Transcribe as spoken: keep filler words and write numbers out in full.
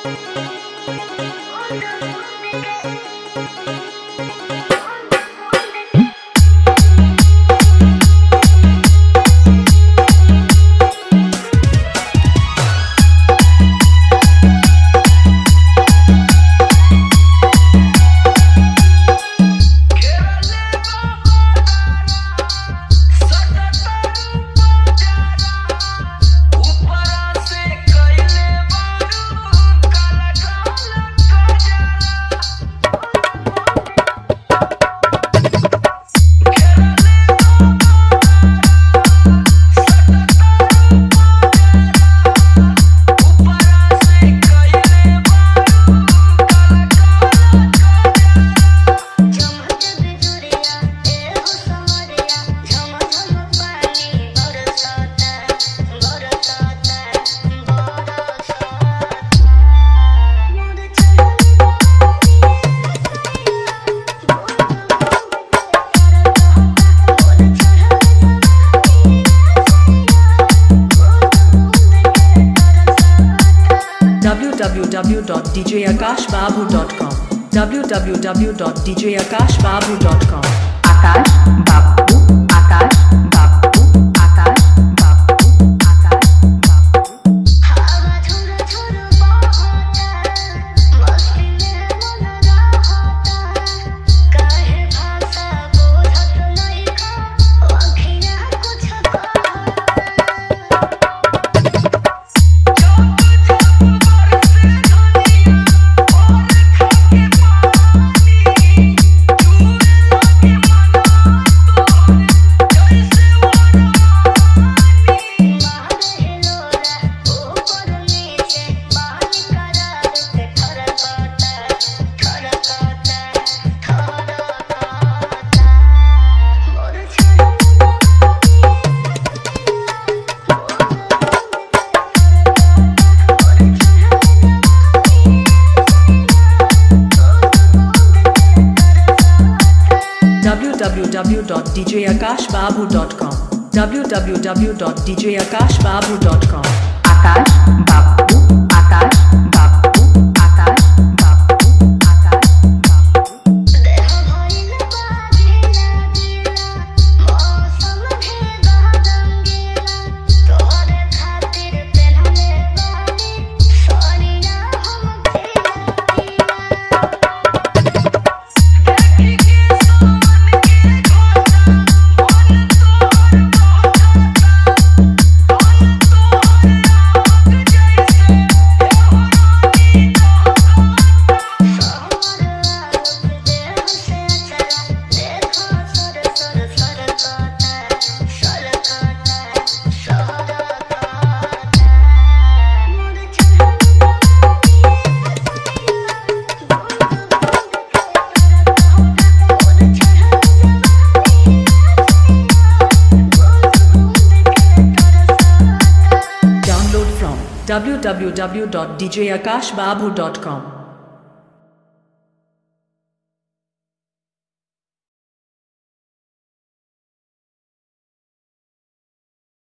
w w w dot d j akash babu dot com w w w dot d j akash babu dot com Akash Babu, Akash Babu, Akash Babu, Akash Babu. हवा थोड़ा थोड़ा बहता मस्ती में मन रहता काहे भाषा बोलत नइखा अखियाँ कुछ w w w dot d j akash babu dot com w w w dot d j akash babu dot com Akash Babu, Akash Babu, Akash Babu, Akash Babu. देह भइल बाधिला दिला मौसम भेदा रंगीला तोहरे खातिर पेन्हले बानी सोनिया हम खिला देखी के सोन के खोता मन तोहर बहता मन तोहर आग जैसे होरानी दहकता सहर देह से चला देखो सर सर सरकता सरकता सरकता मोर download from w w w dot d j akash babu dot com